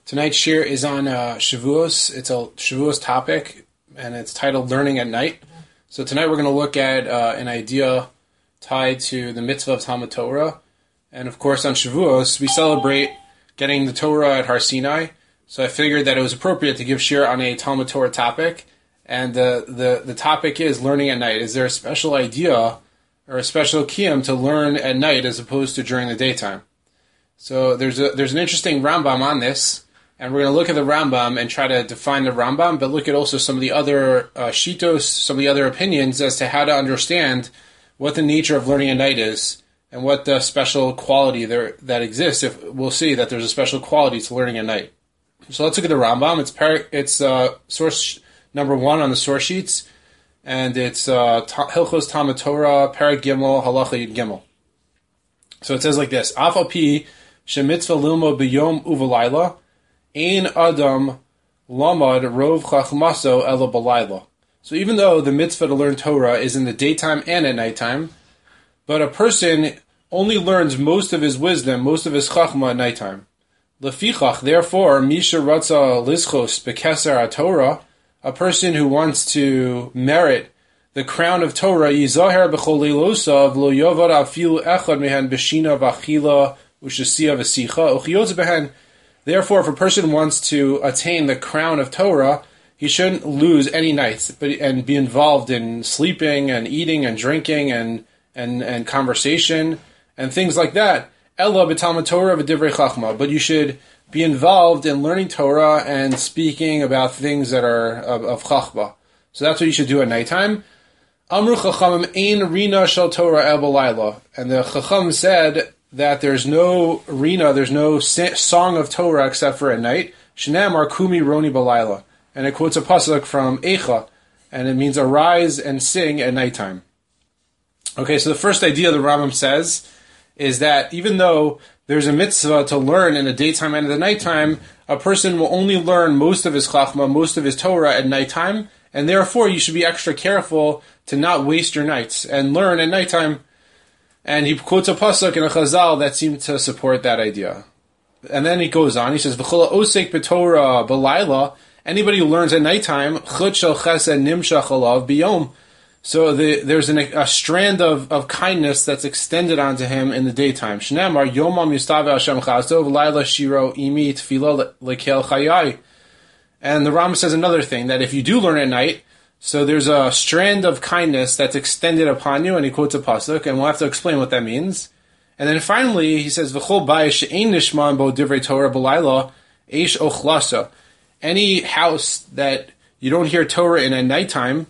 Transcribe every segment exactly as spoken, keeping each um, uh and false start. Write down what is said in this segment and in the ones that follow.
Tonight's shir is on uh, Shavuos. It's a Shavuos topic, and it's titled Learning at Night. So tonight we're going to look at uh, an idea tied to the mitzvah of Talmud Torah. And of course on Shavuos, we celebrate getting the Torah at Har Sinai. So I figured that it was appropriate to give shir on a Talmud Torah topic. And the, the, the topic is learning at night. Is there a special idea or a special kiyum to learn at night as opposed to during the daytime? So there's a, there's an interesting Rambam on this. And we're going to look at the Rambam and try to define the Rambam, but look at also some of the other uh, shitos, some of the other opinions as to how to understand what the nature of learning at night is and what the special quality there that exists. If we'll see that there's a special quality to learning at night. So let's look at the Rambam. It's par- it's uh, source number one on the source sheets, and it's uh, Hilchos Talmud Torah, Perek Gimel, Halacha Yud Gimel. So it says like this: Af al pi shemitzvah lilmo b'yom uvalayla. Ein Adam Lamad Rov Chachmaso Ela Balayla. So even though the mitzvah to learn Torah is in the daytime and at nighttime, but a person only learns most of his wisdom, most of his chachma at nighttime. Lefichach, therefore, Misha Ratza Lischos Bekeser HaTorah, a person who wants to merit the crown of Torah, Yizaher B'chol Leilosav Lo Yovad Afilu Echad Mehen B'shina V'achila U'shasiya V'sicha Uchiyotz Behen. Therefore, if a person wants to attain the crown of Torah, he shouldn't lose any nights but and be involved in sleeping and eating and drinking and and, and conversation and things like that. Ella b'talmud Torah v'divrei chachma. But you should be involved in learning Torah and speaking about things that are of, of chachma. So that's what you should do at nighttime. Amru chachamim ein rina shel Torah el b'layla. And the chacham said that there's no rina, there's no song of Torah except for at night. Shnam ar kumi roni balayla. And it quotes a pasuk from Eicha, and it means arise and sing at nighttime. Okay, so the first idea the Rambam says is that even though there's a mitzvah to learn in the daytime and in the nighttime, a person will only learn most of his chachma, most of his Torah at nighttime, and therefore you should be extra careful to not waste your nights and learn at nighttime. And he quotes a pasuk in a chazal that seemed to support that idea. And then he goes on, he says, V'chola osek b'Torah b'layla, anybody who learns at nighttime, chut shel chesed nimshach alav b'yom. So the, there's an, a strand of, of kindness that's extended onto him in the daytime. Shneimar yomam yustave Hashem chasto v'layla shiro imi tefila lekel chayai. And the Rambam says another thing, that if you do learn at night, so there's a strand of kindness that's extended upon you, and he quotes a pasuk, and we'll have to explain what that means. And then finally, he says, "V'chol bayis she'ein nishman bo divrei Torah b'layla, eish ochlasa." Any house that you don't hear Torah in at nighttime,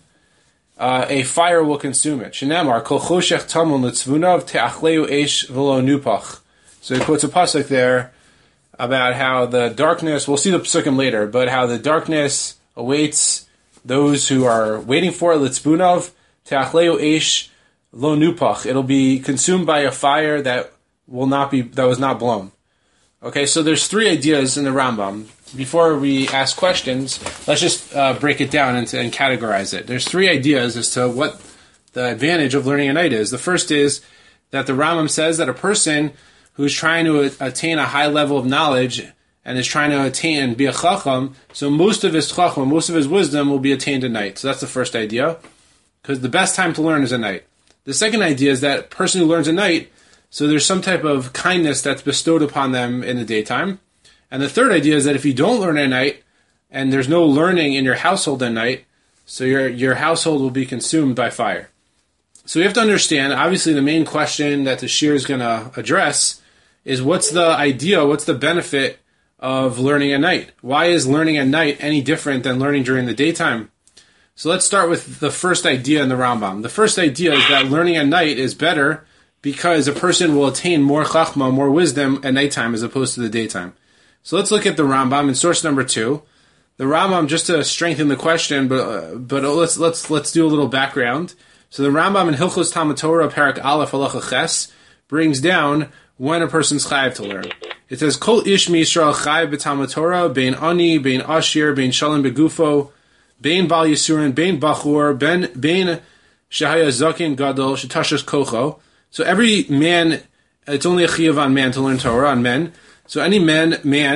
uh, a fire will consume it. Shenamar kol choshech tamun litzvunav te'achleu eish v'lo nupach. So he quotes a pasuk there about how the darkness. We'll see the pasukim later, but how the darkness awaits those who are waiting for it, litzbunav, te'achleu eish lo nupach. It'll be consumed by a fire that will not be, that was not blown. Okay, so there's three ideas in the Rambam. Before we ask questions, let's just uh, break it down and, and categorize it. There's three ideas as to what the advantage of learning at night is. The first is that the Rambam says that a person who's trying to attain a high level of knowledge and is trying to attain and be a chacham, so most of his chacham, most of his wisdom will be attained at night. So that's the first idea, because the best time to learn is at night. The second idea is that a person who learns at night, so there's some type of kindness that's bestowed upon them in the daytime. And the third idea is that if you don't learn at night, and there's no learning in your household at night, so your your household will be consumed by fire. So you have to understand, obviously the main question that the shir is going to address is what's the idea, what's the benefit of learning at night? Why is learning at night any different than learning during the daytime? So let's start with the first idea in the Rambam. The first idea is that learning at night is better because a person will attain more chachma, more wisdom at nighttime as opposed to the daytime. So let's look at the Rambam in source number two. The Rambam, just to strengthen the question, but uh, but let's let's let's do a little background. So the Rambam in Hilchos Talmud Torah, Perek Aleph Halacha Ches, brings down when a person's chayav to learn. It says, Kol ish mi Yisrael chayav b'Talmud Torah, bein ani, bein ashir, bein shalom begufo, bein bal yisurin, bein bachur, bein bein shehaya zakin gadol, shetashas kocho. So every man, it's only a chiyuv on man to learn Torah, on men. So any man, man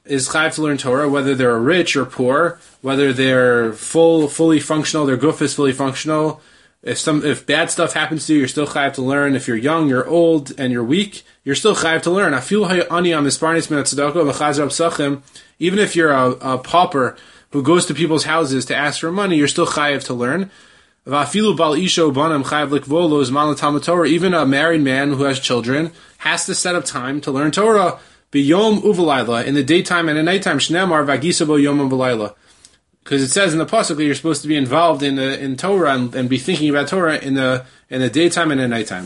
is chayav to learn Torah, whether they're rich or poor, whether they're full, fully functional, their guf is fully functional. If some, if bad stuff happens to you, you're still chayav to learn. If you're young, you're old, and you're weak, you're still chayav to learn. Even if you're a, a pauper who goes to people's houses to ask for money, you're still chayav to learn. Even a married man who has children has to set up time to learn Torah. B'yom u'v'layla, in the daytime and at nighttime. Shneimar v'agisa bo yom u'v'layla. Because it says in the pasuk that you're supposed to be involved in the, in Torah and, and be thinking about Torah in the in the daytime and at nighttime.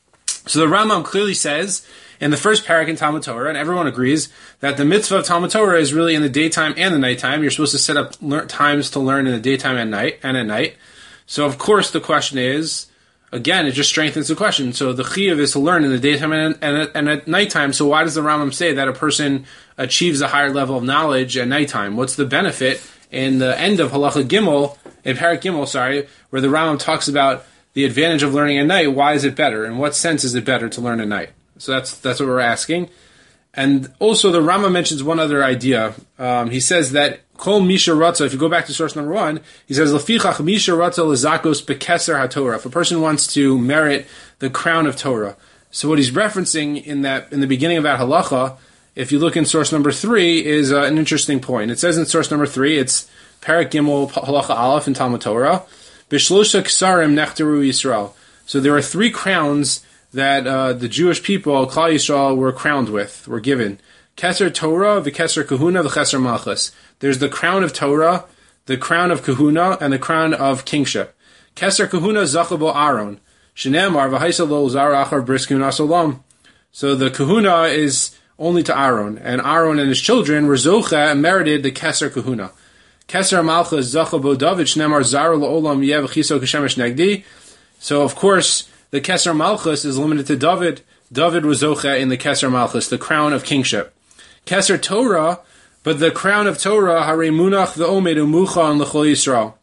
So the Rambam clearly says in the first parak in Talmud Torah, and everyone agrees, that the mitzvah of Talmud Torah is really in the daytime and the nighttime. You're supposed to set up lear- times to learn in the daytime and night and at night. So of course the question is, again, it just strengthens the question. So the chiyuv is to learn in the daytime and, and, and at nighttime. So why does the Rambam say that a person achieves a higher level of knowledge at nighttime? What's the benefit in the end of Halacha Gimel, in Parak Gimel, sorry, where the Rambam talks about the advantage of learning at night? Why is it better? In what sense is it better to learn at night? So that's that's what we're asking. And also the Rambam mentions one other idea. Um, he says that Kol Misha Ratza, if you go back to source number one, he says, Lefichach Misha Ratza Lezakos Bekeser HaTorah. If a person wants to merit the crown of Torah. So what he's referencing in that in the beginning of that halacha, if you look in source number three, is uh, an interesting point. It says in source number three, it's Parak Gimel Halacha Aleph in Talmud Torah, Bishlosha Ksarim Nechteru Yisrael. So there are three crowns that uh, the Jewish people, Klal Yisrael, were crowned with, were given. Keser Torah, V'Keser Kahuna, V'Keser Malchus. There's the crown of Torah, the crown of Kahuna, and the crown of kingship. Keser Kahuna Zachabo Aaron. Shenemar V'Haisa Lo Zarachar Briskun Asolam. So the Kahuna is only to Aaron, and Aaron and his children were Zocha and merited the Keser Kahuna. Keser Malchus Zachabo David Shenemar Zara La'olam Yev Chiso Kashemesh Negdi. So of course the Keser Malchus is limited to David. David was Zocha in the Keser Malchus, the crown of kingship. Keser Torah, but the crown of Torah, Hare Munach V'Omed Umucha and L'chol Yisrael.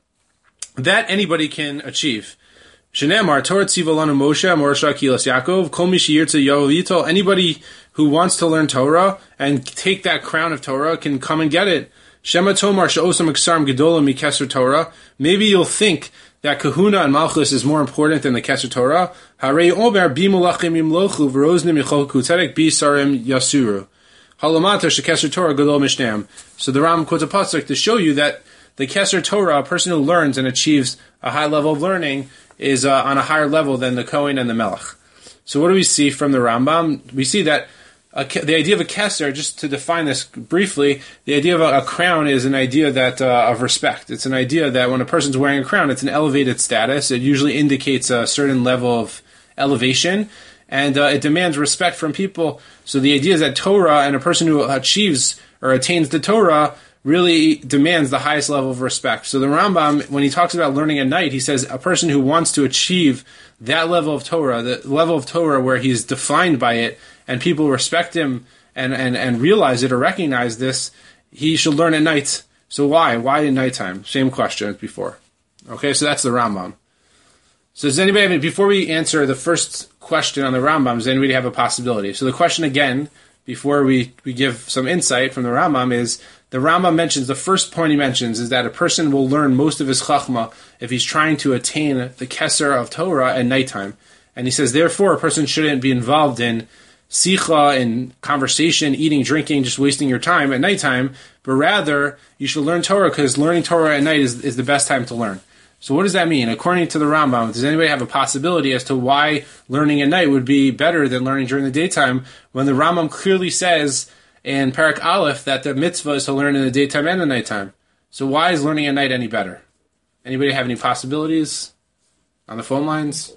That anybody can achieve. Shenemar Torah Tzivalanu Moshe Morasha Kilas Yaakov Kol Mi Sheyirtze Yovitol. Anybody who wants to learn Torah and take that crown of Torah can come and get it. Shema Tomar She'osam Eksarim Gedola Mi Keser Torah. Maybe you'll think that Kahuna and Malchus is more important than the Keser Torah. Harei Omer Bimulachim Imlochu V'Roznim Yichoku Tzedek Bisarim Yasuru. Halamata Shekeser Torah Gadol Mishnam. So the Ram quotes a pasuk to show you that the Keser Torah, a person who learns and achieves a high level of learning, is uh, on a higher level than the Kohen and the Melech. So what do we see from the Rambam? We see that a, the idea of a Keser, just to define this briefly, the idea of a, a crown is an idea that uh, of respect. It's an idea that when a person's wearing a crown, it's an elevated status. It usually indicates a certain level of elevation, and uh, it demands respect from people. So the idea is that Torah and a person who achieves or attains the Torah really demands the highest level of respect. So the Rambam, when he talks about learning at night, he says a person who wants to achieve that level of Torah, the level of Torah where he's defined by it, and people respect him and, and, and realize it or recognize this, he should learn at night. So why? Why at nighttime? Same question as before. Okay, so that's the Rambam. So does anybody have any, before we answer the first question on the Rambam, does anybody have a possibility? So the question again, before we, we give some insight from the Rambam, is the Rambam mentions, the first point he mentions is that a person will learn most of his chachma if he's trying to attain the keser of Torah at nighttime. And he says, therefore, a person shouldn't be involved in sicha, in conversation, eating, drinking, just wasting your time at nighttime, but rather you should learn Torah because learning Torah at night is, is the best time to learn. So what does that mean? According to the Rambam, does anybody have a possibility as to why learning at night would be better than learning during the daytime when the Rambam clearly says in Parak Aleph that the mitzvah is to learn in the daytime and the nighttime? So why is learning at night any better? Anybody have any possibilities on the phone lines?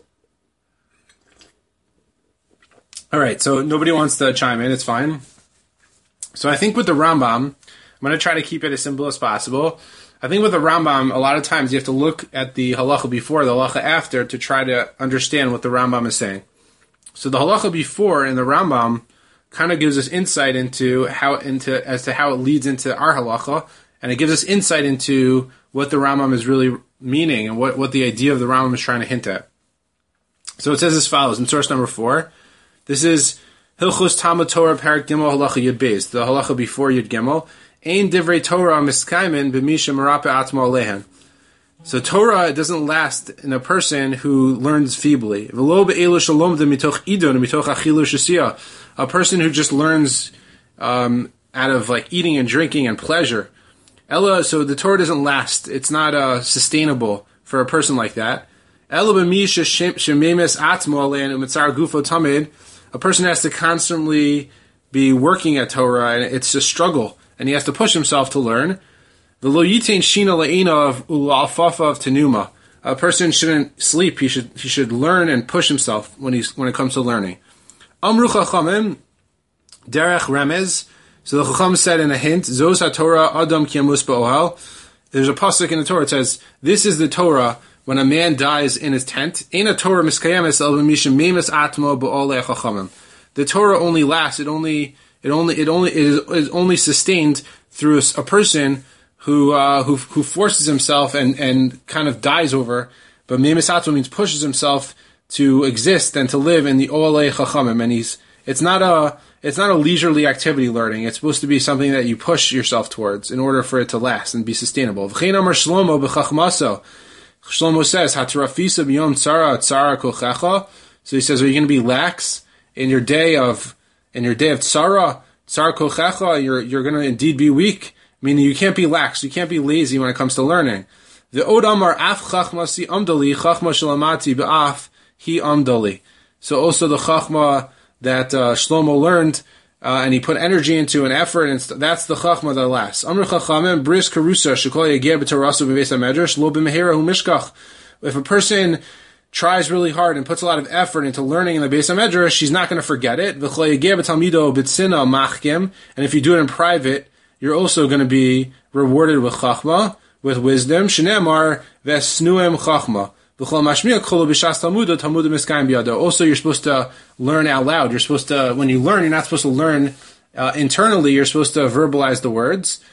All right, so nobody wants to chime in. It's fine. So I think with the Rambam, I'm going to try to keep it as simple as possible. I think with the Rambam, a lot of times you have to look at the halacha before, the halacha after, to try to understand what the Rambam is saying. So the halacha before in the Rambam kind of gives us insight into how into as to how it leads into our halacha, and it gives us insight into what the Rambam is really meaning and what, what the idea of the Rambam is trying to hint at. So it says as follows in source number four. This is Hilchos Talmud Torah Parak Gimel Halacha Yud Beis, the halacha before Yud Gimel. Ein Divrei Torah Miskaimin B'misha Marape Atmo Alehen. So Torah doesn't last in a person who learns feebly. V'lo be'elu shalomda mitoch idon mitoch achilu shasiyah. A person who just learns um, out of like eating and drinking and pleasure. Ella, so the Torah doesn't last. It's not uh, sustainable for a person like that. Ella b'misha shememes atmo alein u'mitzar gufo tamid. A person has to constantly be working at Torah, and it's a struggle, and he has to push himself to learn. V'lo yitain shina le'inav u'alfafa of tenuma. A person shouldn't sleep. He should he should learn and push himself when he's when it comes to learning. Amru chachamim derech remez. So the chacham said in a hint, Zos HaTorah Adam Kiamus Ba'ohel. There's a pasuk in the Torah that says, this is the Torah when a man dies in his tent. Ein Torah miskayemes el b'mishim memes atmo ba'olei chachamim. The Torah only lasts. It only it only it only it is, is only sustained through a, a person who uh, who who forces himself and, and kind of dies over. But memes atmo means pushes himself to exist and to live in the olei chachamim. And he's it's not a It's not a leisurely activity learning. It's supposed to be something that you push yourself towards in order for it to last and be sustainable. Shlomo says, Hatarafisa b'yom tzara tzara kochecha. So he says, are you going to be lax in your day of in your day of tzara tzara kochecha? You're you're going to indeed be weak. Meaning you can't be lax. You can't be lazy when it comes to learning. The od amar af chachmasi amdali chachma shalamati be'af hi amdali. So also the chachma that uh, Shlomo learned, uh, and he put energy into an effort, and st- that's the chachma that lasts. Amr chachamim bris karusa shekol yagir b'torasu b'veis hamedrash lo b'mehera hu mishkach. If a person tries really hard and puts a lot of effort into learning in the Beis HaMedrash, she's not going to forget it. V'chol yagir b'talmido b'tzina machkim. And if you do it in private, you're also going to be rewarded with chachma, with wisdom. Shneimar v'snuem chachma. Also, you're supposed to learn out loud. You're supposed to, when you learn, you're not supposed to learn uh, internally. You're supposed to verbalize the words.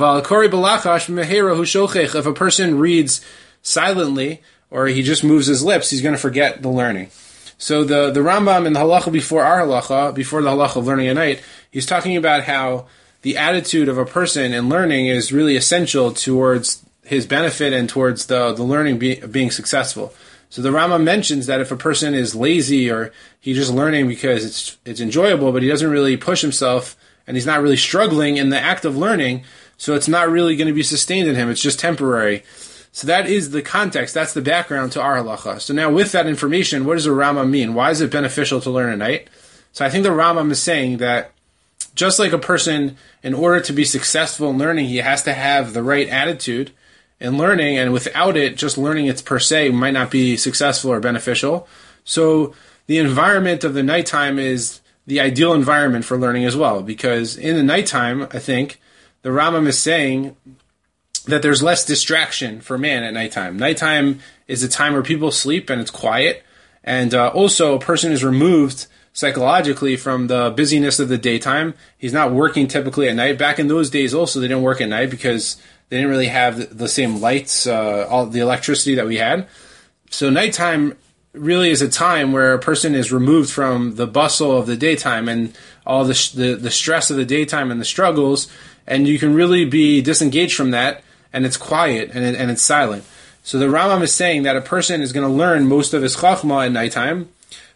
If a person reads silently, or he just moves his lips, he's going to forget the learning. So the, the Rambam in the halacha before our halacha, before the halacha of learning at night, he's talking about how the attitude of a person in learning is really essential towards his benefit and towards the, the learning be, being successful. So the Rama mentions that if a person is lazy or he's just learning because it's it's enjoyable, but he doesn't really push himself and he's not really struggling in the act of learning, so it's not really going to be sustained in him. It's just temporary. So that is the context. That's the background to our halacha. So now with that information, what does the Rama mean? Why is it beneficial to learn at night? So I think the Rama is saying that just like a person, in order to be successful in learning, he has to have the right attitude in learning, and without it, just learning it per se might not be successful or beneficial. So the environment of the nighttime is the ideal environment for learning as well, because in the nighttime, I think, the Rambam is saying that there's less distraction for man at nighttime. Nighttime is a time where people sleep and it's quiet, and uh, also a person is removed psychologically from the busyness of the daytime. He's not working typically at night. Back in those days also, they didn't work at night because they didn't really have the same lights, uh, all the electricity that we had. So nighttime really is a time where a person is removed from the bustle of the daytime and all the, the the stress of the daytime and the struggles, and you can really be disengaged from that, and it's quiet and it, and it's silent. So the Rambam is saying that a person is going to learn most of his chachma at nighttime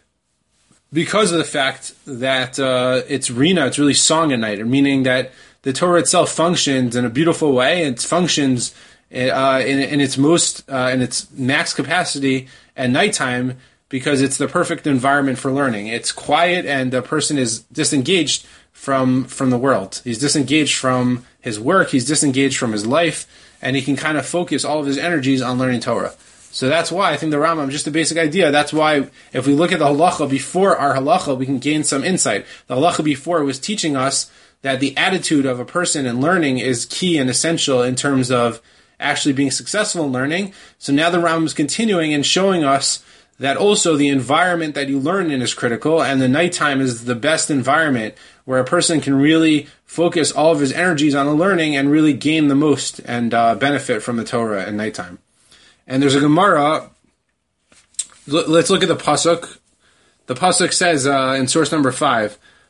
because of the fact that uh, it's rina, it's really song at night, meaning that the Torah itself functions in a beautiful way. It functions uh, in, in its most, uh, in its max capacity at nighttime because it's the perfect environment for learning. It's quiet and the person is disengaged from from the world. He's disengaged from his work. He's disengaged from his life, and he can kind of focus all of his energies on learning Torah. So that's why I think the Rambam, just a basic idea, that's why if we look at the halacha before our halacha, we can gain some insight. The halacha before was teaching us that the attitude of a person in learning is key and essential in terms of actually being successful in learning. So now the Rambam is continuing and showing us that also the environment that you learn in is critical, and the nighttime is the best environment where a person can really focus all of his energies on the learning and really gain the most and uh, benefit from the Torah at nighttime. And there's a Gemara. Let's look at the pasuk. The pasuk says uh, in source number five,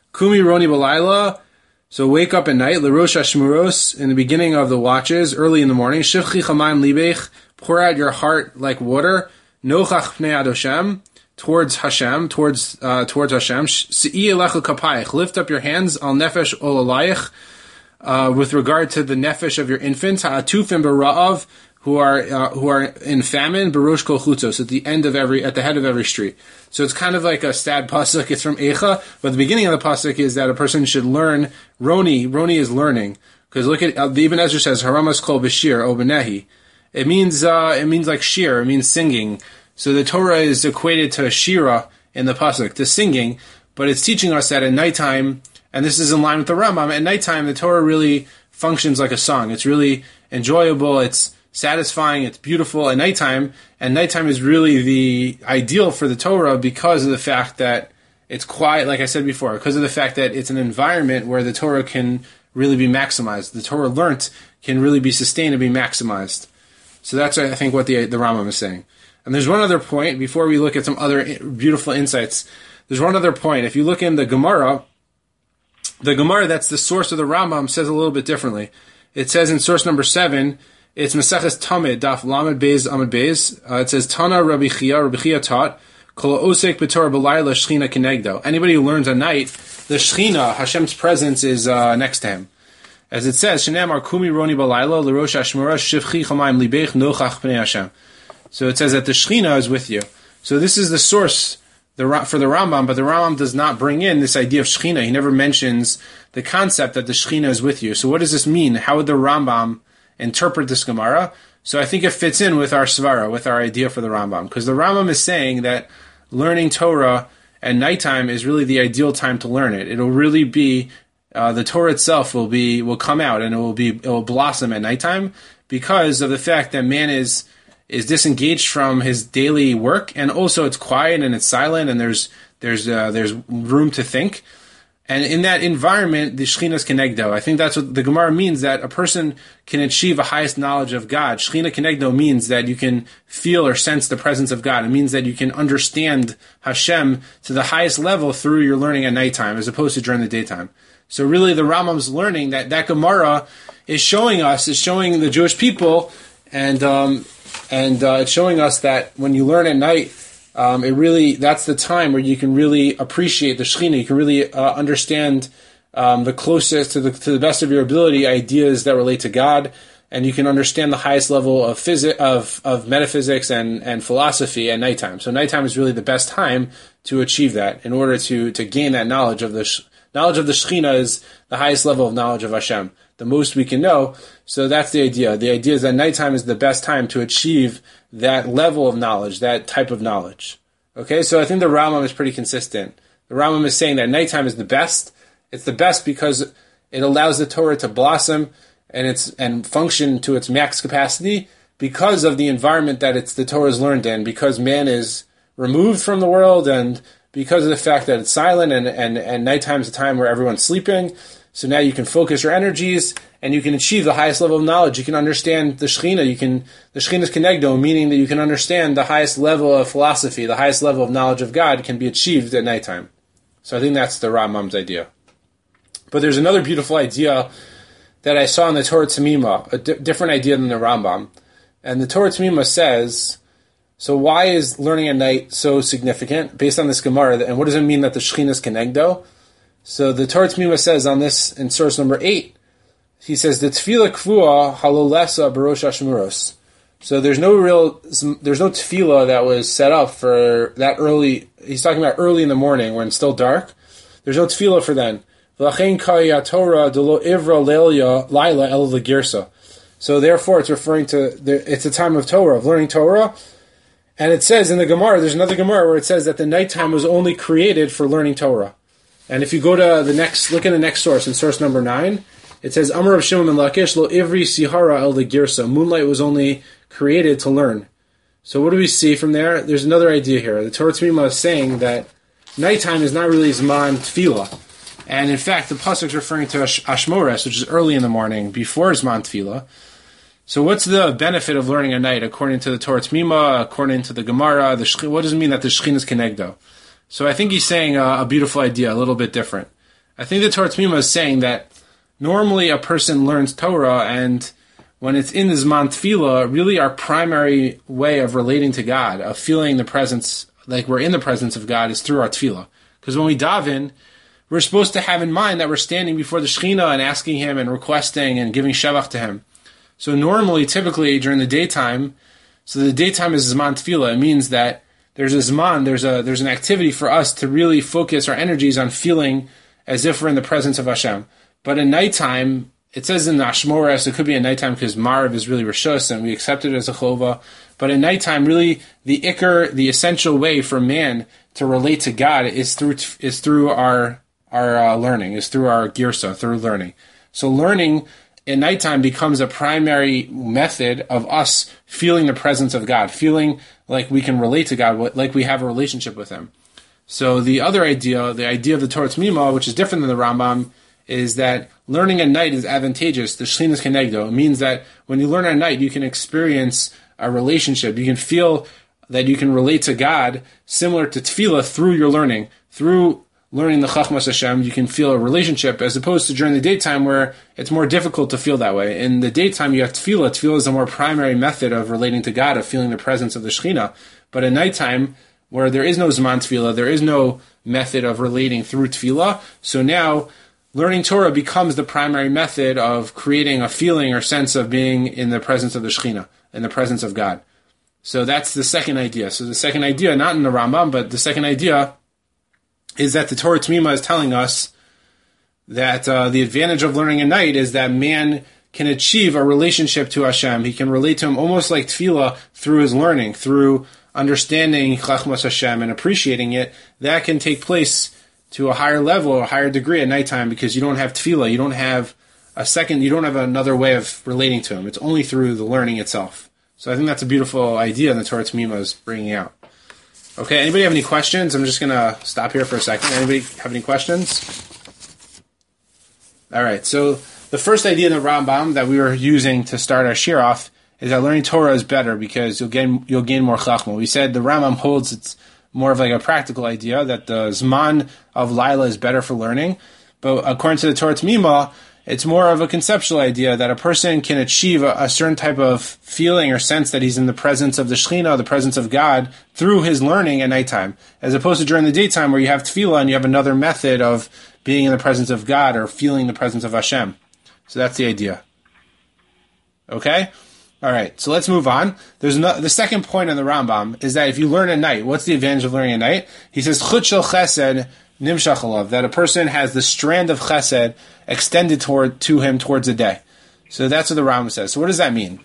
Kumi Roni Balayla. So wake up at night. L'rosh hashmuros, in the beginning of the watches, early in the morning. Shivchi chamayim libech. Pour out your heart like water. Nochach pnei ad Hashem. Towards Hashem, towards uh, towards Hashem. Si'i elecha kapayich. Lift up your hands. Al nefesh olalayich. Uh, with regard to the nefesh of your infant. Ha'atufim bara'av. Who are uh, who are in famine, barosh kol chutzos, at the end of every, at the head of every street. So it's kind of like a sad pasuk. It's from Eicha, but the beginning of the pasuk is that a person should learn Roni. Roni is learning, because look at uh, the Ibn Ezra says haramas kol b'shir o b'nehi. It means uh, it means like shir. It means singing. So the Torah is equated to shira in the pasuk, to singing, but it's teaching us that at nighttime, and this is in line with the Rambam. At nighttime, the Torah really functions like a song. It's really enjoyable. It's satisfying, it's beautiful at nighttime, and nighttime is really the ideal for the Torah because of the fact that it's quiet, like I said before, because of the fact that it's an environment where the Torah can really be maximized. The Torah learnt can really be sustained and be maximized. So that's, I think, what the, the Rambam is saying. And there's one other point, before we look at some other beautiful insights, there's one other point. If you look in the Gemara, the Gemara that's the source of the Rambam says a little bit differently. It says in source number seven, it's Maseches Tamid, Daf Lamed Beis Amud Beis. Uh, it says Tana Rabbi Chia, Rabbi Chia taught, Kol Osek B'Torah B'Layla Shechina Kenegdo. Anybody who learns at night, the Shechina, Hashem's presence, is uh, next to him. As it says, Shenamar Kumi Roni B'Layla L'Rosh Hashmura Shivchi Chamayim Libech Nochach Pnei Hashem. So it says that the Shechina is with you. So this is the source the, for the Rambam, but the Rambam does not bring in this idea of Shechina. He never mentions the concept that the Shechina is with you. So what does this mean? How would the Rambam interpret this Gemara? So I think it fits in with our svara, with our idea for the Rambam, because the Rambam is saying that learning Torah at nighttime is really the ideal time to learn it. It'll really be uh, the Torah itself will be will come out and it will be it will blossom at nighttime because of the fact that man is is disengaged from his daily work, and also it's quiet and it's silent and there's there's uh, there's room to think. And in that environment, the Shechina's Kenegdo. I think that's what the Gemara means, that a person can achieve a highest knowledge of God. Shechina Kenegdo means that you can feel or sense the presence of God. It means that you can understand Hashem to the highest level through your learning at nighttime, as opposed to during the daytime. So really the Rambam's learning that that Gemara is showing us, is showing the Jewish people, and um, and uh, it's showing us that when you learn at night, Um, it really, that's the time where you can really appreciate the Shechina. You can really uh, understand um, the closest, to the to the best of your ability, ideas that relate to God, and you can understand the highest level of physics, of, of metaphysics and, and philosophy at nighttime. So nighttime is really the best time to achieve that, in order to, to gain that knowledge of the knowledge of the Shechina is the highest level of knowledge of Hashem, the most we can know. So that's the idea. The idea is that nighttime is the best time to achieve that level of knowledge, that type of knowledge. Okay, so I think the Rambam is pretty consistent. The Rambam is saying that nighttime is the best. It's the best because it allows the Torah to blossom and it's and function to its max capacity because of the environment that it's the Torah is learned in, because man is removed from the world, and because of the fact that it's silent, and, and, and nighttime is a time where everyone's sleeping. So now you can focus your energies and you can achieve the highest level of knowledge. You can understand the Shechina. You can, the Shechina's Kenegdo, meaning that you can understand the highest level of philosophy, the highest level of knowledge of God can be achieved at nighttime. So I think that's the Rambam's idea. But there's another beautiful idea that I saw in the Torah Tamima, a di- different idea than the Rambam. And the Torah Tamima says, so why is learning at night so significant based on this Gemara? And what does it mean that the Shechina's Kenegdo? So the Torah Tamima says on this, in source number eight, he says, the tefillah kvua halolesa barosh hashmuros. So there's no real, there's no tefillah that was set up for that early, he's talking about early in the morning when it's still dark. There's no tefillah for then. V'lachein kaya Torah delo ivra leilya laila el v'girsa. So therefore it's referring to, the, it's a time of Torah, of learning Torah. And it says in the Gemara, there's another Gemara where it says that the nighttime was only created for learning Torah. And if you go to the next, look in the next source, in source number nine, it says, Amar of Shimon ben Lakish, lo ivri sihara el de girsa. Moonlight was only created to learn. So what do we see from there? There's another idea here. The Torah Tamima is saying that nighttime is not really Zman Tefillah. And in fact, the pasuk is referring to Ash- Ashmores, which is early in the morning, before Zman Tefillah. So what's the benefit of learning at night, according to the Torah Tamima, according to the Gemara? The what does it mean that the Shechina's Kenegdo? So I think he's saying uh, a beautiful idea, a little bit different. I think the Torah Tmima is saying that normally a person learns Torah, and when it's in the Zman Tefillah, really our primary way of relating to God, of feeling the presence, like we're in the presence of God, is through our Tefillah. Because when we daven, we're supposed to have in mind that we're standing before the Shekhinah and asking Him and requesting and giving Shevach to Him. So normally, typically, during the daytime, so the daytime is Zman Tefillah. It means that there's a Zman, there's a there's an activity for us to really focus our energies on feeling as if we're in the presence of Hashem. But at nighttime, it says in the Ashmores, it could be at nighttime because Marav is really Rishus, and we accept it as a Chova. But at nighttime, really, the Iker, the essential way for man to relate to God is through is through our our uh, learning, is through our Girsa, through learning. So learning at nighttime becomes a primary method of us feeling the presence of God, feeling like we can relate to God, like we have a relationship with Him. So the other idea, the idea of the Torah Tmima, which is different than the Rambam, is that learning at night is advantageous. The Shlinas Kenegdo. It means that when you learn at night, you can experience a relationship. You can feel that you can relate to God similar to Tefillah through your learning. Through learning the Chachmas Hashem, you can feel a relationship, as opposed to during the daytime where it's more difficult to feel that way. In the daytime, you have Tefillah. Tefillah is a more primary method of relating to God, of feeling the presence of the Shekhinah. But at nighttime, where there is no Zman Tefillah, there is no method of relating through Tefillah, so now learning Torah becomes the primary method of creating a feeling or sense of being in the presence of the Shekhinah, in the presence of God. So that's the second idea. So the second idea, not in the Rambam, but the second idea is that the Torah Tmima is telling us that uh, the advantage of learning at night is that man can achieve a relationship to Hashem. He can relate to Him almost like Tefillah through his learning, through understanding Chachmas Hashem and appreciating it. That can take place to a higher level, a higher degree at nighttime, because you don't have Tefillah, you don't have a second, you don't have another way of relating to Him. It's only through the learning itself. So I think that's a beautiful idea, and the Torah Tmima is bringing out. Okay, anybody have any questions? I'm just going to stop here for a second. Anybody have any questions? All right, so the first idea in the Rambam that we were using to start our shir off is that learning Torah is better because you'll gain you'll gain more chachma. We said the Rambam holds it's more of like a practical idea that the Zman of Laila is better for learning, but according to the Torah Tmima, it's more of a conceptual idea that a person can achieve a, a certain type of feeling or sense that he's in the presence of the Shekhinah, the presence of God, through his learning at nighttime, as opposed to during the daytime where you have Tefillah and you have another method of being in the presence of God or feeling the presence of Hashem. So that's the idea. Okay? All right, so let's move on. There's no, the second point on the Rambam is that if you learn at night, what's the advantage of learning at night? He says, Chut shel chesed nimshach alav, that a person has the strand of chesed extended toward to him towards the day. So that's what the Rambam says. So what does that mean?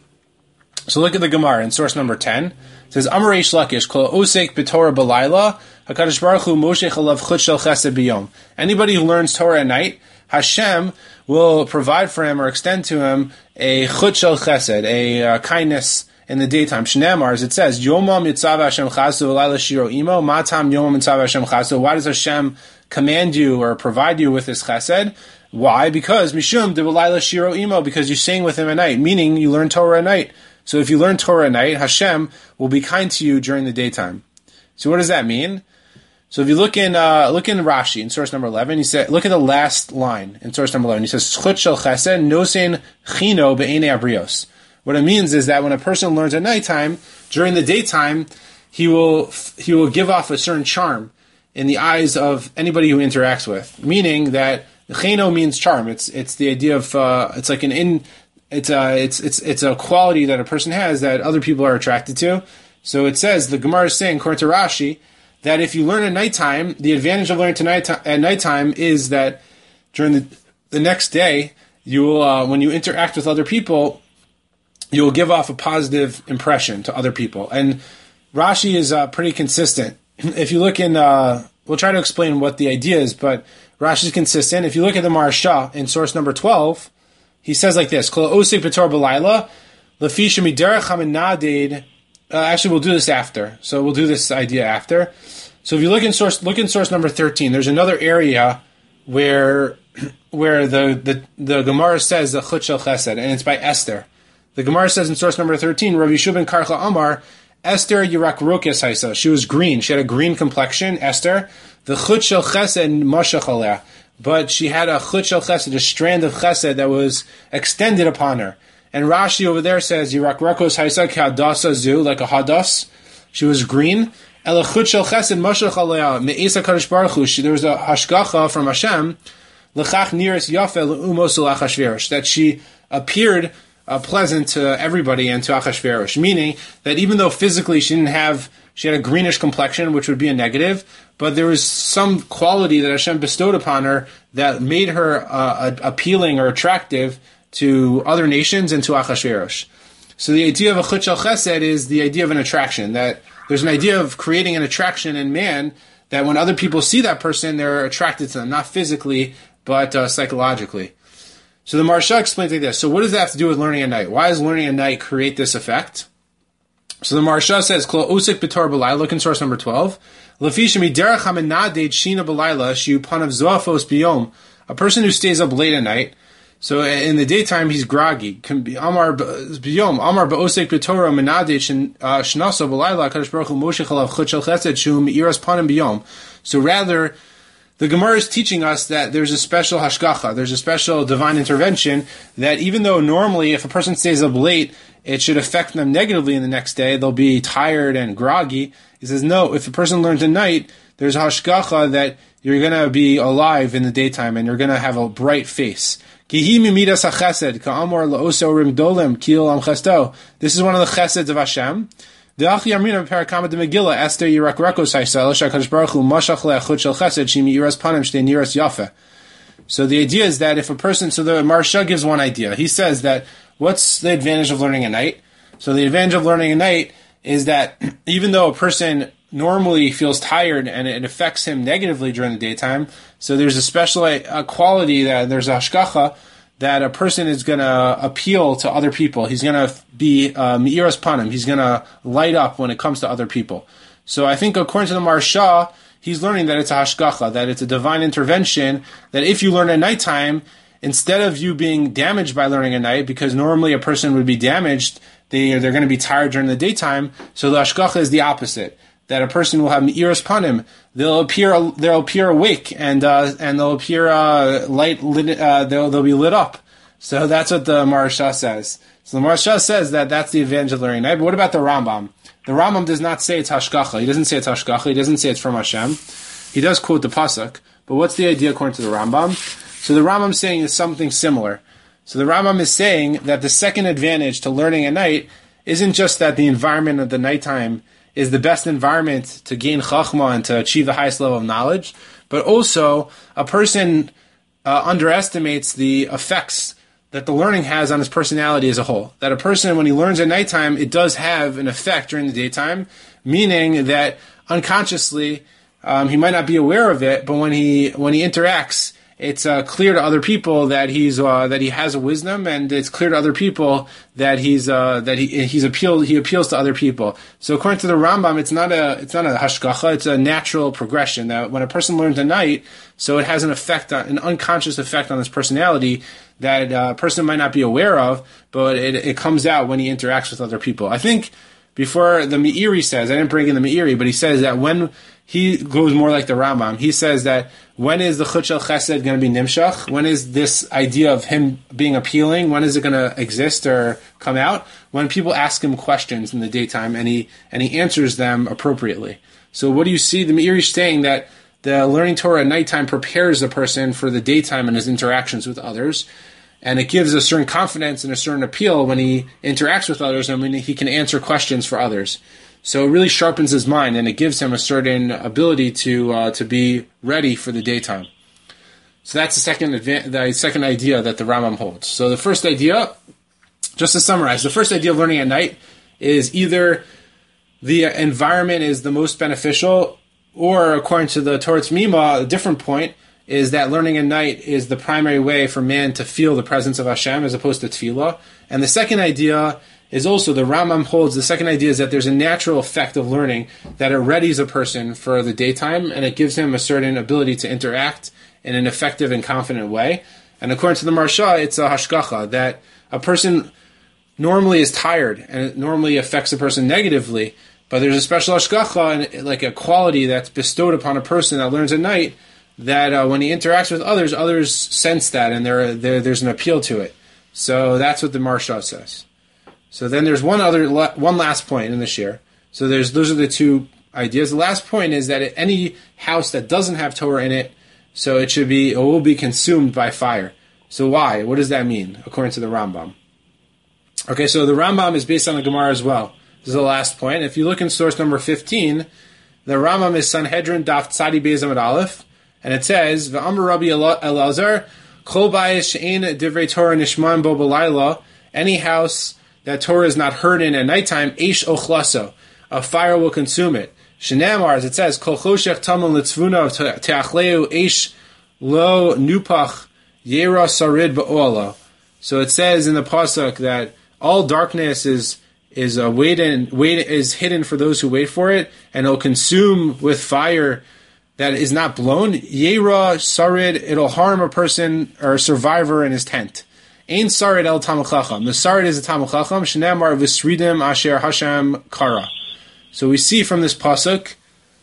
So look at the Gemara in source number ten. It says, Amar Reish Lakish, Kol osek b'Torah b'layla, HaKadosh Baruch Hu moshech alav chut shel chesed b'yom. Anybody who learns Torah at night, Hashem will provide for him or extend to him a chut shel chesed, a uh, kindness in the daytime. Shnamar, as it says, Yomam yitzav Hashem chasu v'layla shiro imo, matam yomam yitzav Hashem chasu. Why does Hashem command you or provide you with this chesed? Why? Because Mishum de v'layla shiro imo, because you sing with him at night, meaning you learn Torah at night. So if you learn Torah at night, Hashem will be kind to you during the daytime. So what does that mean? So if you look in uh, look in Rashi in source number eleven, he said, look at the last line in source number eleven. He says, "Chut shel chesed nosein chino be'enei abrios." What it means is that when a person learns at nighttime, during the daytime, he will he will give off a certain charm in the eyes of anybody who interacts with. Meaning that chino means charm. It's it's the idea of uh, it's like an in it's a it's it's it's a quality that a person has that other people are attracted to. So it says the Gemara is saying, according to Rashi, that if you learn at nighttime, the advantage of learning tonight at nighttime is that during the the next day, you will uh, when you interact with other people, you will give off a positive impression to other people. And Rashi is uh, pretty consistent. If you look in, uh, we'll try to explain what the idea is, but Rashi is consistent. If you look at the Maharsha in source number twelve, he says like this: Kol osik b'Torah b'layla, lefi shemiderech haminaded. Actually, we'll do this after. So we'll do this idea after. So if you look in source, look in source number thirteen. There's another area where where the the, the Gemara says the chut shel chesed, and it's by Esther. The Gemara says in source number thirteen, Rabbi Yeshua ben Karcha Amar, Esther Yirak Rokes Haisa. She was green. She had a green complexion, Esther. The chut shel chesed mashach aleh. but she had a chut shel chesed, a strand of chesed that was extended upon her. And Rashi over there says, Yirak Rakos Haisa Kadasa Zu, like a hadas. She was green. Ela chut shel chesed mashach alea me'esa kadosh baruch hu. There was a hashgacha from Hashem, l'chach niras yafe le'umos l'achashverosh, that she appeared uh, pleasant to everybody and to Achashverosh. Meaning that even though physically she didn't have, she had a greenish complexion, which would be a negative, but there was some quality that Hashem bestowed upon her that made her uh, appealing or attractive to other nations and to Achashverosh. So the idea of a chut shel chesed is the idea of an attraction, that there's an idea of creating an attraction in man that when other people see that person, they're attracted to them, not physically, but uh, psychologically. So the Maharsha explains like this. So what does that have to do with learning at night? Why does learning at night create this effect? So the Maharsha says, Klo usik b'tor b'layla, look in source number twelve. L'fish miderach hamenaded shina b'layla shiu panav zoafos b'yom. A person who stays up late at night, so in the daytime he's groggy. Can be Amar b'yom, Amar b'osek b'torah menaded shnaso b'layla, Kadosh Baruch Hu moshech alav chut shel chesed shu mi'iras panim b'yom. So rather, the Gemara is teaching us that there's a special hashgacha, there's a special divine intervention, that even though normally if a person stays up late, it should affect them negatively in the next day, they'll be tired and groggy. He says, no, if a person learns at night, there's a hashgacha that you're going to be alive in the daytime and you're going to have a bright face. This is one of the cheseds of Hashem. The Achi Amrina Parakama de Megillah, Esther Yirak Rakos Haisa, Elisha Kadosh Baruch Hu, Mashach Le'achut Shel Chesed, Shimi Yiras Panim, Shtei Niras Yafe. So the idea is that if a person, so the Maharsha gives one idea. He says that, what's the advantage of learning at night? So the advantage of learning at night is that even though a person normally feels tired and it affects him negatively during the daytime, so there's a special a quality that there's a hashgacha, that a person is going to appeal to other people. He's going to be mi'iras panim. He's going to light up when it comes to other people. So I think according to the Maharsha, he's learning that it's a hashgacha, that it's a divine intervention, that if you learn at nighttime, instead of you being damaged by learning at night, because normally a person would be damaged, they, they're going to be tired during the daytime, so the hashgacha is the opposite, that a person will have mi'iras panim. They'll appear, they'll appear awake and uh, and they'll appear uh, light, lit, uh, they'll they'll be lit up. So that's what the Maharsha says. So the Maharsha says that that's the advantage of learning at night. But what about the Rambam? The Rambam does not say it's hashgacha. He doesn't say it's hashgacha. He doesn't say it's from Hashem. He does quote the pasuk. But what's the idea according to the Rambam? So the Rambam is saying is something similar. So the Rambam is saying that the second advantage to learning at night isn't just that the environment of the nighttime is the best environment to gain chachma and to achieve the highest level of knowledge, but also a person uh, underestimates the effects that the learning has on his personality as a whole. That a person, when he learns at nighttime, it does have an effect during the daytime, meaning that unconsciously um, he might not be aware of it, but when he when he interacts, it's uh, clear to other people that he's uh, that he has a wisdom, and it's clear to other people that he's uh, that he he's appealed he appeals to other people. So according to the Rambam, it's not a it's not a hashgacha, it's a natural progression that when a person learns at night, so it has an effect on, an unconscious effect on his personality that a person might not be aware of, but it it comes out when he interacts with other people. I think before the Meiri says, I didn't bring in the Meiri, but he says that when he goes more like the Rambam, he says that when is the chut shel chesed going to be nimshach? When is this idea of him being appealing? When is it going to exist or come out? When people ask him questions in the daytime and he and he answers them appropriately. So what do you see? The Meiri is saying that the learning Torah at nighttime prepares a person for the daytime and his interactions with others. And it gives a certain confidence and a certain appeal when he interacts with others and when he can answer questions for others. So it really sharpens his mind, and it gives him a certain ability to uh, to be ready for the daytime. So that's the second adva- the second idea that the Rambam holds. So the first idea, just to summarize, the first idea of learning at night is either the environment is the most beneficial, or according to the Torah T'mima, a different point is that learning at night is the primary way for man to feel the presence of Hashem as opposed to tefillah. And the second idea is also, the Rambam holds, the second idea is that there's a natural effect of learning that it readies a person for the daytime and it gives him a certain ability to interact in an effective and confident way. And according to the Maharsha, it's a hashgacha, that a person normally is tired and it normally affects a person negatively, but there's a special hashgacha, and like a quality that's bestowed upon a person that learns at night that uh, when he interacts with others, others sense that, and there, there there's an appeal to it. So that's what the Maharsha says. So then there's one other, one last point in the shir. So there's those are the two ideas. The last point is that any house that doesn't have Torah in it, so it should be, it will be consumed by fire. So why? What does that mean, according to the Rambam? Okay, so the Rambam is based on the Gemara as well. This is the last point. If you look in source number fifteen, the Rambam is Sanhedrin Daf Tzadi Beis Amud Aleph, and it says, V'amar Rabbi Elazar, Kol bayis she'ein divrei Torah nishman bo b'layla, any house that Torah is not heard in at nighttime, eish ochlaso, a fire will consume it. Shenamar, as it says, Kol choshech tamon litzvuna te'achleu eish lo nupach yera sarid ba'ola. So it says in the pasuk that all darkness is is uh, waiting, wait is hidden for those who wait for it, and it'll consume with fire that is not blown. Yera sarid, it'll harm a person or a survivor in his tent. Ein sarid el Talmid Chacham. The sarid is a Talmid Chacham. Shenamar v'sridim asher Hashem kara. So we see from this pasuk,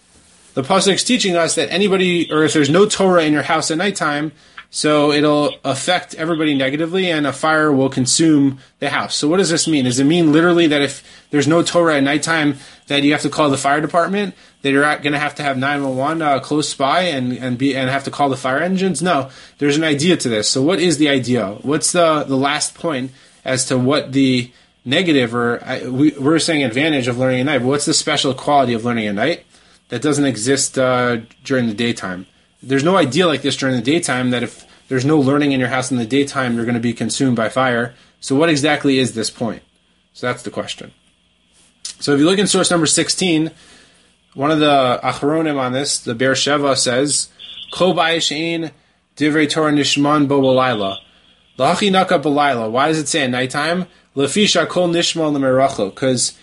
the pasuk is teaching us that anybody, or if there's no Torah in your house at nighttime, so it'll affect everybody negatively, and a fire will consume the house. So what does this mean? Does it mean literally that if there's no Torah at nighttime, that you have to call the fire department, that you're going to have to have nine one one uh, close by and and be and have to call the fire engines? No, there's an idea to this. So what is the idea? What's the the last point as to what the negative, or I, we, we're saying advantage of learning at night, but what's the special quality of learning at night that doesn't exist uh, during the daytime? There's no idea like this during the daytime, that if there's no learning in your house in the daytime, you're going to be consumed by fire. So what exactly is this point? So that's the question. So if you look in source number sixteen, one of the Acharonim on this, the Be'er Sheva, says, Kol bayis she'ein divrei Torah nishman bo b'layla. L'hachi naka b'layla. Why does it say at nighttime? L'fisha kol nishman l'meracho. Because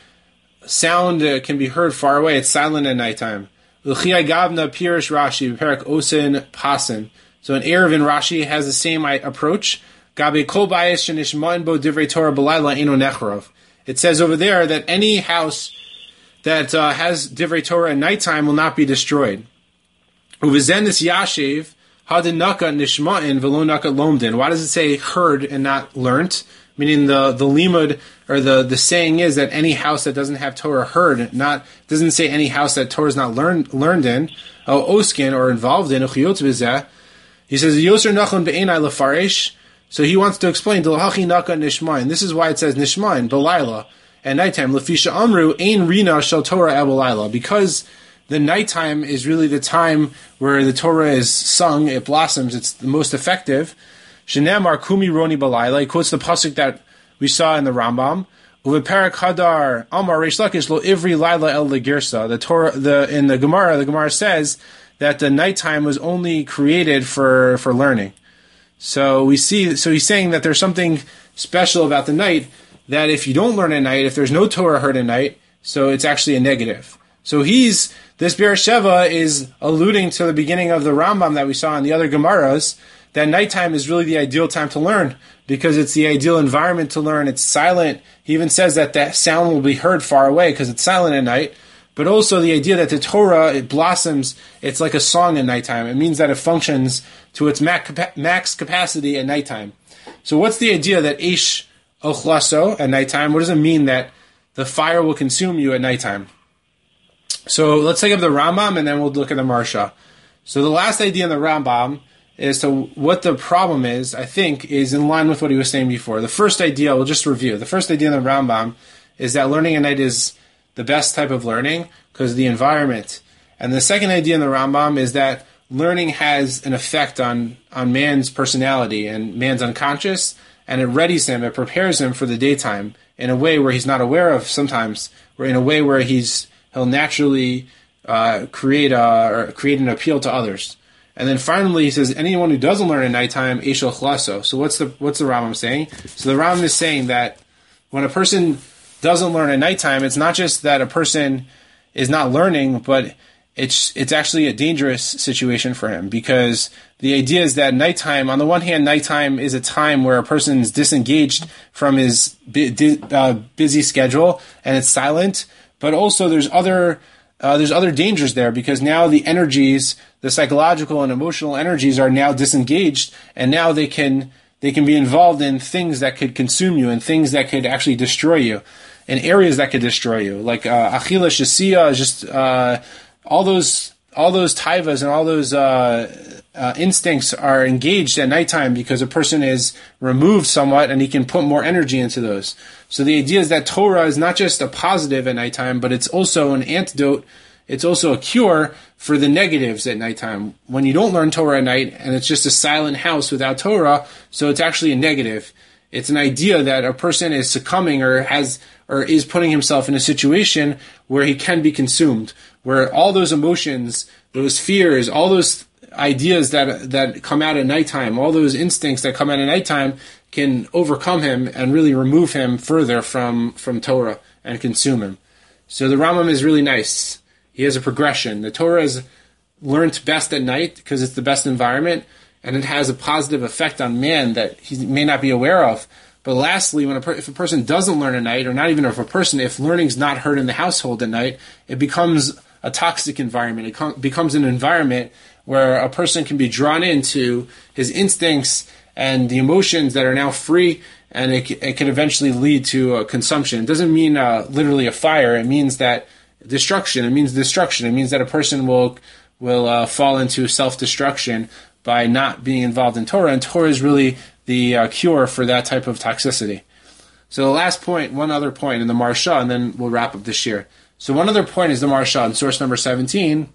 sound uh, can be heard far away. It's silent at nighttime. L'chiyai gavna pirish Rashi b'perak osin pasin. So an Erev in Rashi has the same approach. Gabi kol bayis shenishman bo divrei Torah b'layla eno nechrov. It says over there that any house that uh, has divrei Torah at nighttime will not be destroyed. Uvizen this yashiv hadin naka nishma'in v'lo naka lomdin. Why does it say heard and not learnt? Meaning the the limud, or the, the saying is that any house that doesn't have Torah heard, not doesn't say any house that Torah is not learned learned in, uh, oskin, or involved in. He says yoser nachon be'enai lefarish. So he wants to explain Dilhachi naka nishmain. This is why it says nishmain b'layla at nighttime. Lefisha amru ein rina shel Torah b'layla, because the nighttime is really the time where the Torah is sung, it blossoms, it's the most effective. Shenamar kumi roni b'layla. He quotes the pasuk that we saw in the Rambam. Uveperak hadar amar reish lakish lo ivri layla el legirsa. The Torah, the in the Gemara, the Gemara says that the nighttime was only created for for learning. So we see. So he's saying that there's something special about the night, that if you don't learn at night, if there's no Torah heard at night, so it's actually a negative. So he's this Be'er Sheva is alluding to the beginning of the Rambam that we saw in the other Gemaras, that nighttime is really the ideal time to learn, because it's the ideal environment to learn. It's silent. He even says that that sound will be heard far away because it's silent at night. But also the idea that the Torah, it blossoms, it's like a song at nighttime. It means that it functions to its max capacity at nighttime. So what's the idea that Eish Ochlaso at nighttime? What does it mean that the fire will consume you at nighttime? So let's take up the Rambam and then we'll look at the Maharsha. So the last idea in the Rambam is to what the problem is, I think, is in line with what he was saying before. The first idea, we'll just review. The first idea in the Rambam is that learning at night is the best type of learning because of the environment. And the second idea in the Rambam is that learning has an effect on, on man's personality and man's unconscious, and it readies him, it prepares him for the daytime in a way where he's not aware of sometimes, or in a way where he's he'll naturally uh, create a, or create an appeal to others. And then finally he says, anyone who doesn't learn at nighttime, Eshel Chlaso. So what's the what's the Rambam saying? So the Rambam is saying that when a person doesn't learn at nighttime, it's not just that a person is not learning, but it's it's actually a dangerous situation for him, because the idea is that nighttime, on the one hand, nighttime is a time where a person is disengaged from his bu- uh, busy schedule and it's silent, but also there's other uh, there's other dangers there, because now the energies, the psychological and emotional energies, are now disengaged, and now they can they can be involved in things that could consume you and things that could actually destroy you, in areas that could destroy you, like uh, achila shasiya, just uh, all those all those taivas and all those uh, uh, instincts are engaged at nighttime because a person is removed somewhat and he can put more energy into those. So the idea is that Torah is not just a positive at nighttime, but it's also an antidote. It's also a cure for the negatives at nighttime. When you don't learn Torah at night and it's just a silent house without Torah, so it's actually a negative. It's an idea that a person is succumbing or has or is putting himself in a situation where he can be consumed, where all those emotions, those fears, all those ideas that that come out at nighttime, all those instincts that come out at nighttime can overcome him and really remove him further from, from Torah and consume him. So the Rambam is really nice. He has a progression. The Torah is learned best at night because it's the best environment, and it has a positive effect on man that he may not be aware of. But lastly, when a per- if a person doesn't learn at night, or not even if a person, if learning's not heard in the household at night, it becomes a toxic environment. It com- becomes an environment where a person can be drawn into his instincts and the emotions that are now free, and it, it can eventually lead to uh, consumption. It doesn't mean uh, literally a fire. It means that destruction. It means destruction. It means that a person will will uh, fall into self-destruction by not being involved in Torah, and Torah is really the uh, cure for that type of toxicity. So the last point, one other point in the Maharsha, and then we'll wrap up this year. So one other point is the Maharsha in source number seventeen,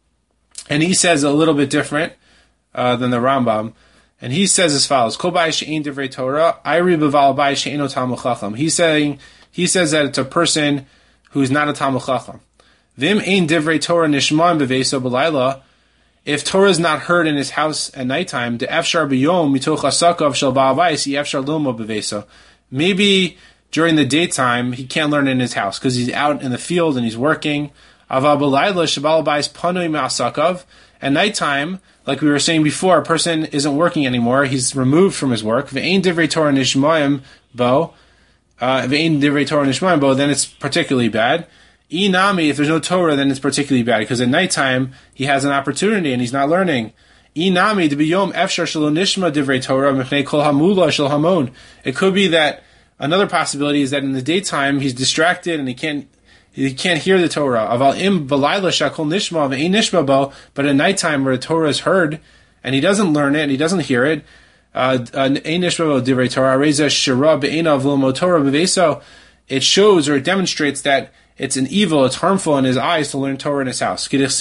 and he says a little bit different uh, than the Rambam, and he says as follows: Kol bayis she'ein divrei Torah, ayri b'val bayis she'eino talmid chacham. He's saying, he says that it's a person who's not a talmid chacham. Vim ein divrei Torah nishman b'veiso b'layla. If Torah is not heard in his house at nighttime, the efshar b'yom mitoch hasakav shel ba'al bayis efshar lilmo b'veiso. Maybe during the daytime he can't learn in his house because he's out in the field and he's working. Aval b'layla sheba'al bayis panoi me'asakav. At nighttime, like we were saying before, a person isn't working anymore. He's removed from his work. Ve'ein divrei Torah nishmayim bo. Ve'ein divrei Torah nishmayim bo. Then it's particularly bad. Inami, if there's no Torah, then it's particularly bad, because at nighttime he has an opportunity and he's not learning. Inami debiyom efshar shelo nishma divrei Torah mipnei kol hamula shel hamon. It could be that another possibility is that in the daytime he's distracted and he can't he can't hear the Torah. Aval im balayla shakol nishma ve'ein nishma bo. But at nighttime where the Torah is heard and he doesn't learn it and he doesn't hear it, ein nishma bo divrei Torah reza shira be'einav lo Torah b'veiso. It shows or it demonstrates that it's an evil, it's harmful in his eyes to learn Torah in his house. It's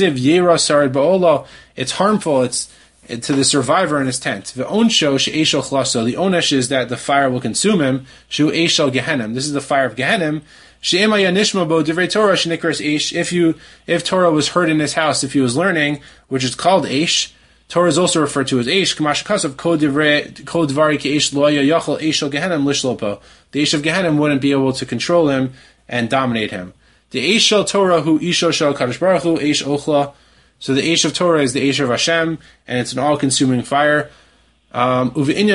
harmful, it's to the survivor in his tent. The onesh is that the fire will consume him. This is the fire of Gehenna. If you, if Torah was heard in his house, if he was learning, which is called Eish, Torah is also referred to as Eish. The Eish of Gehenna wouldn't be able to control him and dominate him. The Eish shel Torah hu Isho shel Kadosh Baruch Hu Eish Ochla. So the Eish of Torah is the Eish of Hashem, and it's an all-consuming fire. Um, There's a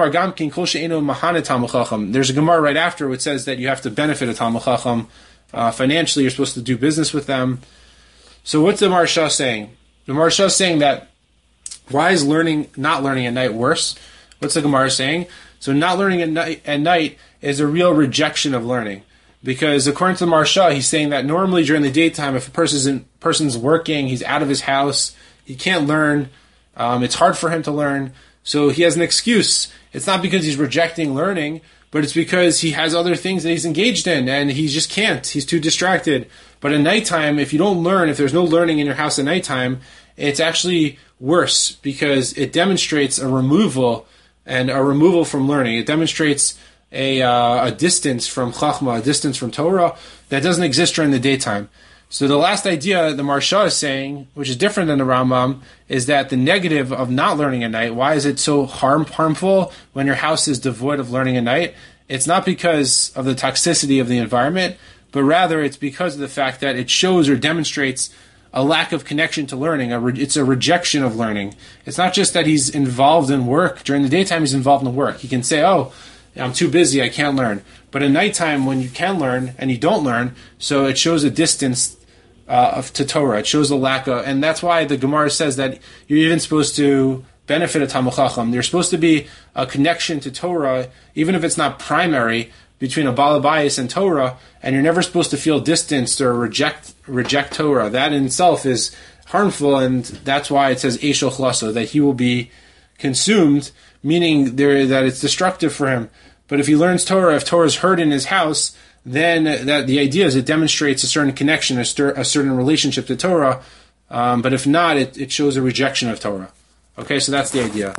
Gemara right after which says that you have to benefit a Talmid Chacham uh, financially. You're supposed to do business with them. So what's the Maharsha saying? The Maharsha is saying that why is learning, not learning at night worse? What's the Gemara saying? So not learning at night, at night is a real rejection of learning. Because according to the Maharsha, he's saying that normally during the daytime, if a person's, in, person's working, he's out of his house, he can't learn, um, it's hard for him to learn, so he has an excuse. It's not because he's rejecting learning, but it's because he has other things that he's engaged in, and he just can't. He's too distracted. But at nighttime, if you don't learn, if there's no learning in your house at nighttime, it's actually worse, because it demonstrates a removal, and a removal from learning. It demonstrates A, uh, a distance from Chachma, a distance from Torah that doesn't exist during the daytime. So the last idea the Maharsha is saying, which is different than the Rambam, is that the negative of not learning at night, why is it so harm, harmful when your house is devoid of learning at night? It's not because of the toxicity of the environment, but rather it's because of the fact that it shows or demonstrates a lack of connection to learning. A re- it's a rejection of learning. It's not just that he's involved in work. During the daytime, he's involved in work. He can say, oh, I'm too busy, I can't learn. But at nighttime, when you can learn, and you don't learn, so it shows a distance uh, of, to Torah. It shows a lack of, and that's why the Gemara says that you're even supposed to benefit a Talmid Chacham. There's supposed to be a connection to Torah, even if it's not primary, between a Baal Bayis and Torah, and you're never supposed to feel distanced or reject reject Torah. That in itself is harmful, and that's why it says Eishel Chlaso, that he will be consumed, meaning there that it's destructive for him. But if he learns Torah, if Torah is heard in his house, then that the idea is it demonstrates a certain connection, a, stir, a certain relationship to Torah. Um, but if not, it, it shows a rejection of Torah. Okay, so that's the idea.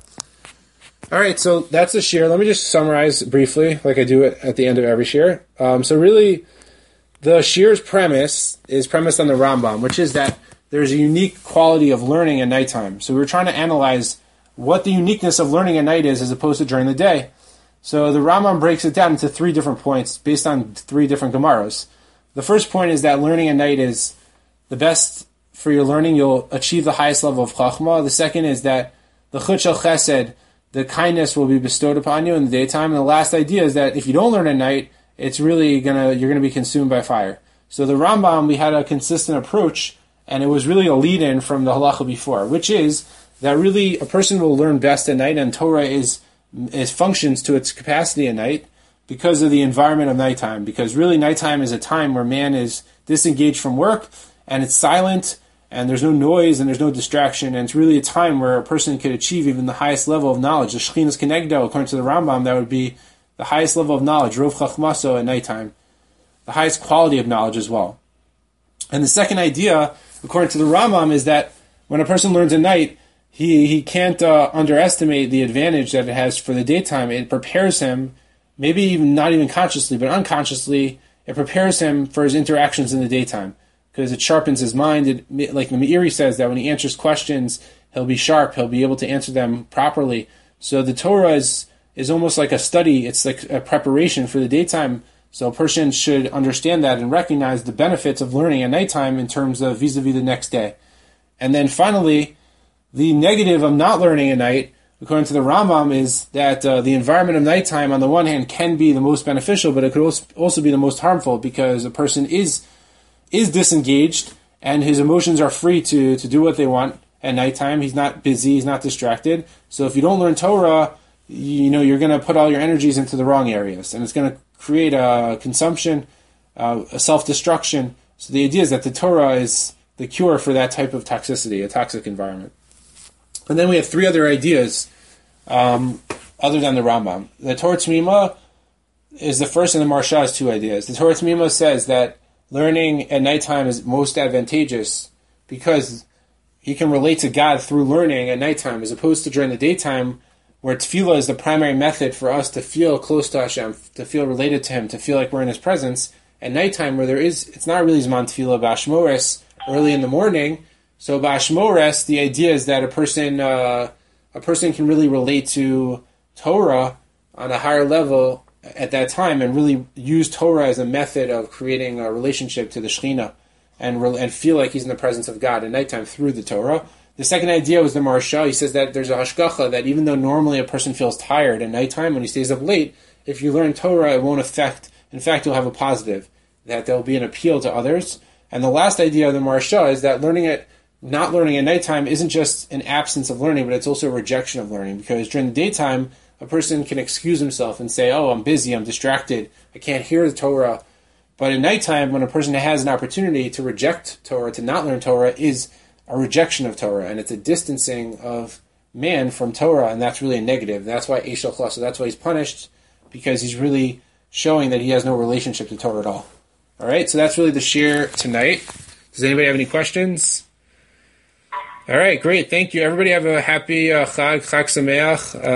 All right, so that's the shir. Let me just summarize briefly, like I do it at the end of every shir. Um, so really, the shir's premise is premised on the Rambam, which is that there's a unique quality of learning at nighttime. So we're trying to analyze what the uniqueness of learning at night is as opposed to during the day. So the Rambam breaks it down into three different points based on three different Gemaras. The first point is that learning at night is the best for your learning. You'll achieve the highest level of Chachma. The second is that the Chut Shel Chesed, the kindness, will be bestowed upon you in the daytime. And the last idea is that if you don't learn at night, it's really gonna you're gonna be consumed by fire. So the Rambam, we had a consistent approach, and it was really a lead-in from the halacha before, which is that really a person will learn best at night, and Torah is is functions to its capacity at night because of the environment of nighttime. Because really, nighttime is a time where man is disengaged from work, and it's silent, and there's no noise, and there's no distraction, and it's really a time where a person could achieve even the highest level of knowledge. The Shekhinah's Kenegdo, according to the Rambam, that would be the highest level of knowledge, Rov Chachmaso, at nighttime, the highest quality of knowledge as well. And the second idea, according to the Rambam, is that when a person learns at night, he, he can't uh, underestimate the advantage that it has for the daytime. It prepares him, maybe even not even consciously, but unconsciously, it prepares him for his interactions in the daytime, because it sharpens his mind. It, like the Meiri says, that when he answers questions, he'll be sharp, he'll be able to answer them properly. So the Torah is, is almost like a study, it's like a preparation for the daytime. So a person should understand that and recognize the benefits of learning at nighttime in terms of vis-a-vis the next day. And then finally, the negative of not learning at night, according to the Rambam, is that uh, the environment of nighttime, on the one hand, can be the most beneficial, but it could also be the most harmful, because a person is is disengaged, and his emotions are free to, to do what they want at nighttime. He's not busy, he's not distracted. So if you don't learn Torah, you know, you're going to put all your energies into the wrong areas, and it's going to create a consumption, uh, a self-destruction. So the idea is that the Torah is the cure for that type of toxicity, a toxic environment. And then we have three other ideas, um, other than the Rambam. The Torah T'mima is the first, and the Maharsha has two ideas. The Torah T'mima says that learning at nighttime is most advantageous because he can relate to God through learning at nighttime, as opposed to during the daytime, where tefillah is the primary method for us to feel close to Hashem, to feel related to Him, to feel like we're in His presence. At nighttime, where there is, it's not really Zman tefillah, b'ashmores, early in the morning. So b'ashmores, the idea is that a person, uh, a person can really relate to Torah on a higher level at that time, and really use Torah as a method of creating a relationship to the Shekhinah, and re- and feel like he's in the presence of God at nighttime through the Torah. The second idea was the Maharsha. He says that there's a hashgacha, that even though normally a person feels tired at nighttime when he stays up late, if you learn Torah, it won't affect. In fact, you'll have a positive, that there will be an appeal to others. And the last idea of the Maharsha is that learning at not learning at nighttime isn't just an absence of learning, but it's also a rejection of learning. Because during the daytime, a person can excuse himself and say, "Oh, I'm busy, I'm distracted, I can't hear the Torah." But at nighttime, when a person has an opportunity to reject Torah, to not learn Torah, is a rejection of Torah, and it's a distancing of man from Torah, and that's really a negative. That's why Eishel Chlas, so that's why he's punished, because he's really showing that he has no relationship to Torah at all. All right, so that's really the shir tonight. Does anybody have any questions? All right, great, thank you. Everybody have a happy uh, Chag, Chag Sameach. Uh,